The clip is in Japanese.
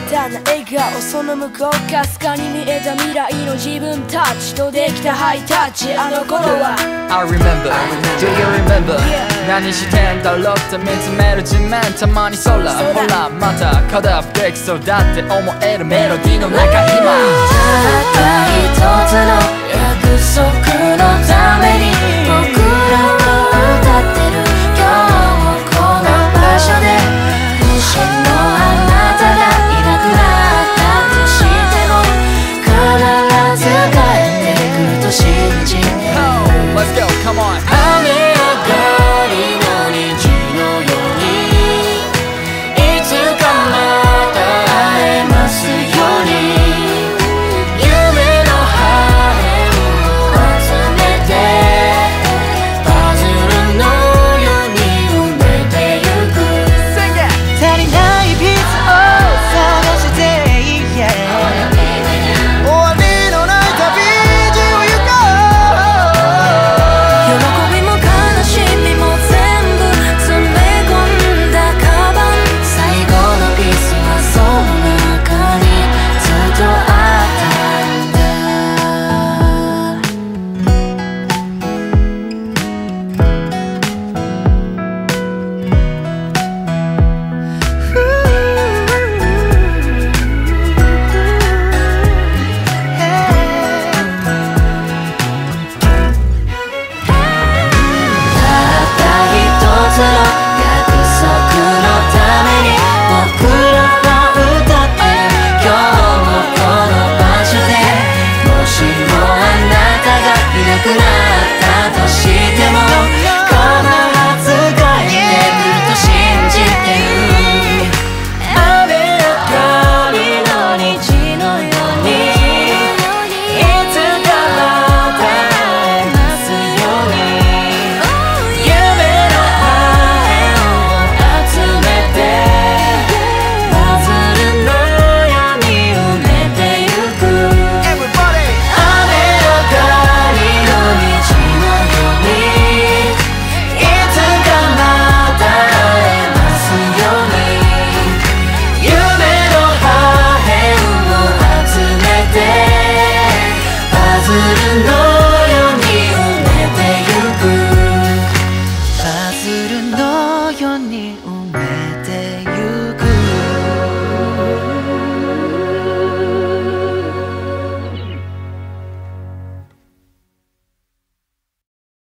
たな笑顔、その向こうかすかに見えた未来の自分たちとできたハイタッチ、あの頃は I remember, do you remember、何してんだろうって見つめる地面、たまに空、ほらまた肩ブレイクそうだって思えるメロディーの中、今たった一つの約束のため